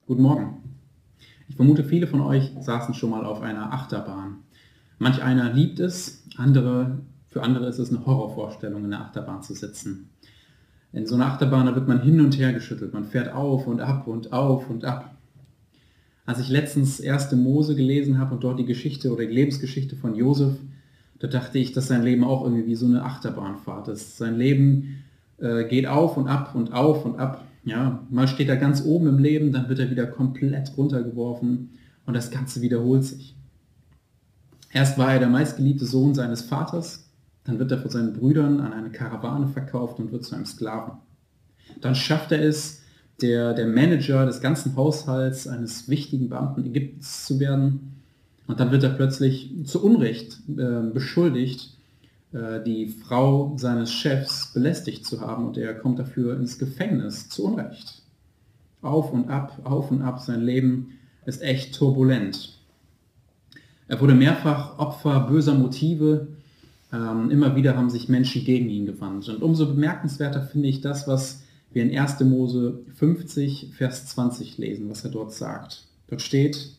Guten Morgen. Ich vermute, viele von euch saßen schon mal auf einer Achterbahn. Manch einer liebt es, für andere ist es eine Horrorvorstellung, in der Achterbahn zu sitzen. In so einer Achterbahn, da wird man hin und her geschüttelt. Man fährt auf und ab und auf und ab. Als ich letztens 1. Mose gelesen habe und dort die Geschichte oder die Lebensgeschichte von Josef, da dachte ich, dass sein Leben auch irgendwie wie so eine Achterbahnfahrt ist. Sein Leben geht auf und ab und auf und ab. Ja, mal steht er ganz oben im Leben, dann wird er wieder komplett runtergeworfen und das Ganze wiederholt sich. Erst war er der meistgeliebte Sohn seines Vaters, dann wird er von seinen Brüdern an eine Karawane verkauft und wird zu einem Sklaven. Dann schafft er es, der Manager des ganzen Haushalts eines wichtigen Beamten Ägyptens zu werden. Und dann wird er plötzlich zu Unrecht beschuldigt, die Frau seines Chefs belästigt zu haben, und er kommt dafür ins Gefängnis, zu Unrecht. Auf und ab, sein Leben ist echt turbulent. Er wurde mehrfach Opfer böser Motive, immer wieder haben sich Menschen gegen ihn gewandt. Und umso bemerkenswerter finde ich das, was wir in 1. Mose 50, Vers 20 lesen, was er dort sagt. Dort steht: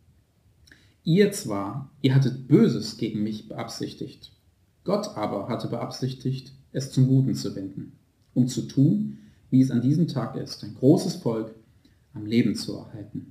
Ihr hattet Böses gegen mich beabsichtigt. Gott aber hatte beabsichtigt, es zum Guten zu wenden, um zu tun, wie es an diesem Tag ist, ein großes Volk am Leben zu erhalten.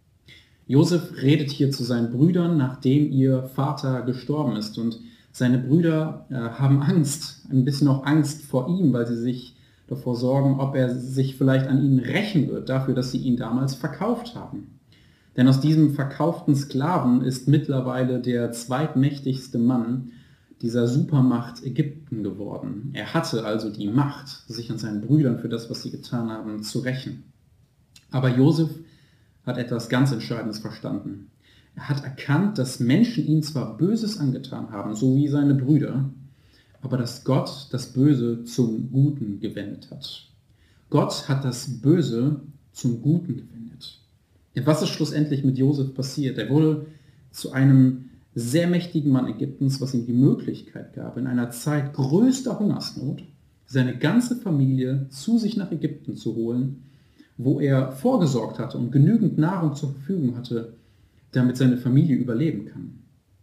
Josef redet hier zu seinen Brüdern, nachdem ihr Vater gestorben ist, und seine Brüder haben Angst, ein bisschen auch Angst vor ihm, weil sie sich davor sorgen, ob er sich vielleicht an ihnen rächen wird, dafür, dass sie ihn damals verkauft haben. Denn aus diesem verkauften Sklaven ist mittlerweile der zweitmächtigste Mann dieser Supermacht Ägypten geworden. Er hatte also die Macht, sich an seinen Brüdern für das, was sie getan haben, zu rächen. Aber Josef hat etwas ganz Entscheidendes verstanden. Er hat erkannt, dass Menschen ihm zwar Böses angetan haben, so wie seine Brüder, aber dass Gott das Böse zum Guten gewendet hat. Gott hat das Böse zum Guten gewendet. Und was ist schlussendlich mit Josef passiert? Er wurde zu einem sehr mächtigen Mann Ägyptens, was ihm die Möglichkeit gab, in einer Zeit größter Hungersnot seine ganze Familie zu sich nach Ägypten zu holen, wo er vorgesorgt hatte und genügend Nahrung zur Verfügung hatte, damit seine Familie überleben kann.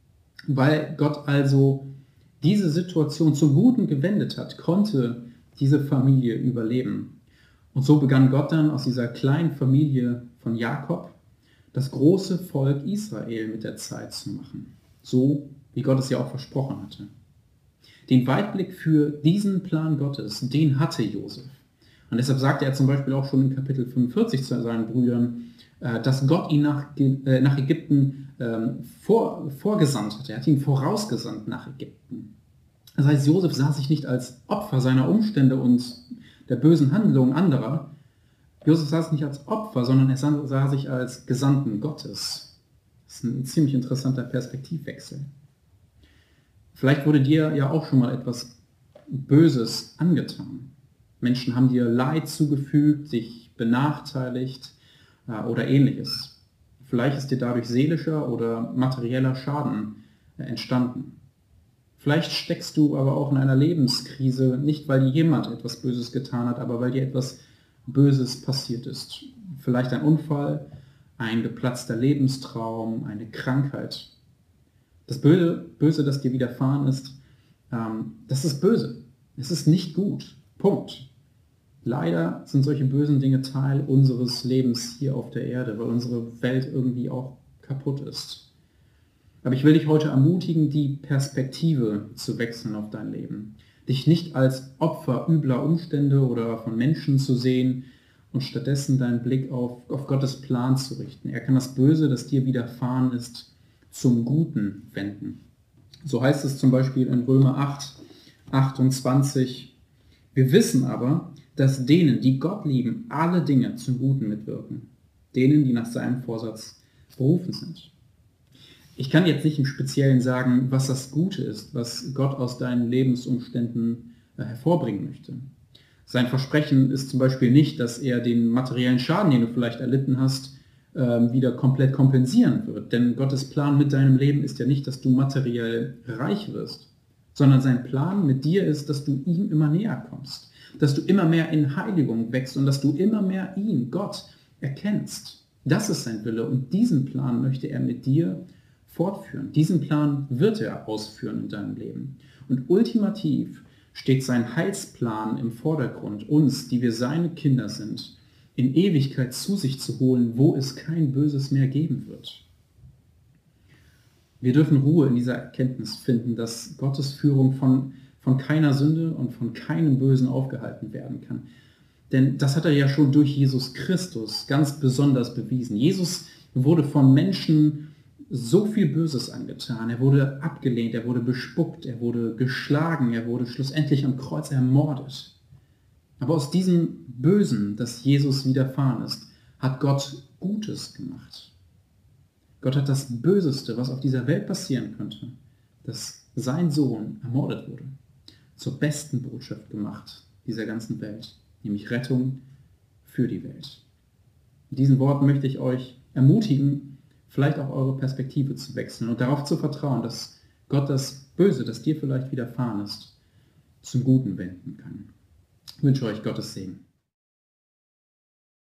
Weil Gott also diese Situation zum Guten gewendet hat, konnte diese Familie überleben. Und so begann Gott dann aus dieser kleinen Familie von Jakob das große Volk Israel mit der Zeit zu machen. So wie Gott es ja auch versprochen hatte. Den Weitblick für diesen Plan Gottes, den hatte Josef. Und deshalb sagte er zum Beispiel auch schon in Kapitel 45 zu seinen Brüdern, dass Gott ihn nach Ägypten vorgesandt hatte. Er hat ihn vorausgesandt nach Ägypten. Das heißt, Josef sah sich nicht als Opfer seiner Umstände und der bösen Handlungen anderer. Josef sah sich nicht als Opfer, sondern er sah sich als Gesandten Gottes. Das ist ein ziemlich interessanter Perspektivwechsel. Vielleicht wurde dir ja auch schon mal etwas Böses angetan. Menschen haben dir Leid zugefügt, dich benachteiligt oder ähnliches. Vielleicht ist dir dadurch seelischer oder materieller Schaden entstanden. Vielleicht steckst du aber auch in einer Lebenskrise, nicht weil dir jemand etwas Böses getan hat, aber weil dir etwas Böses passiert ist. Vielleicht ein Unfall, ein geplatzter Lebenstraum, eine Krankheit. Das Böse, das dir widerfahren ist, das ist böse. Es ist nicht gut. Punkt. Leider sind solche bösen Dinge Teil unseres Lebens hier auf der Erde, weil unsere Welt irgendwie auch kaputt ist. Aber ich will dich heute ermutigen, die Perspektive zu wechseln auf dein Leben. Dich nicht als Opfer übler Umstände oder von Menschen zu sehen und stattdessen deinen Blick auf Gottes Plan zu richten. Er kann das Böse, das dir widerfahren ist, zum Guten wenden. So heißt es zum Beispiel in Römer 8, 28. Wir wissen aber, dass denen, die Gott lieben, alle Dinge zum Guten mitwirken. Denen, die nach seinem Vorsatz berufen sind. Ich kann jetzt nicht im Speziellen sagen, was das Gute ist, was Gott aus deinen Lebensumständen hervorbringen möchte. Sein Versprechen ist zum Beispiel nicht, dass er den materiellen Schaden, den du vielleicht erlitten hast, wieder komplett kompensieren wird. Denn Gottes Plan mit deinem Leben ist ja nicht, dass du materiell reich wirst, sondern sein Plan mit dir ist, dass du ihm immer näher kommst, dass du immer mehr in Heiligung wächst und dass du immer mehr ihn, Gott, erkennst. Das ist sein Wille und diesen Plan möchte er mit dir fortführen. Diesen Plan wird er ausführen in deinem Leben. Und ultimativ steht sein Heilsplan im Vordergrund, uns, die wir seine Kinder sind, in Ewigkeit zu sich zu holen, wo es kein Böses mehr geben wird. Wir dürfen Ruhe in dieser Erkenntnis finden, dass Gottes Führung von keiner Sünde und von keinem Bösen aufgehalten werden kann. Denn das hat er ja schon durch Jesus Christus ganz besonders bewiesen. Jesus wurde von Menschen so viel Böses angetan. Er wurde abgelehnt, er wurde bespuckt, er wurde geschlagen, er wurde schlussendlich am Kreuz ermordet. Aber aus diesem Bösen, das Jesus widerfahren ist, hat Gott Gutes gemacht. Gott hat das Böseste, was auf dieser Welt passieren könnte, dass sein Sohn ermordet wurde, zur besten Botschaft gemacht dieser ganzen Welt, nämlich Rettung für die Welt. Mit diesen Worten möchte ich euch ermutigen, vielleicht auch eure Perspektive zu wechseln und darauf zu vertrauen, dass Gott das Böse, das dir vielleicht widerfahren ist, zum Guten wenden kann. Ich wünsche euch Gottes Segen.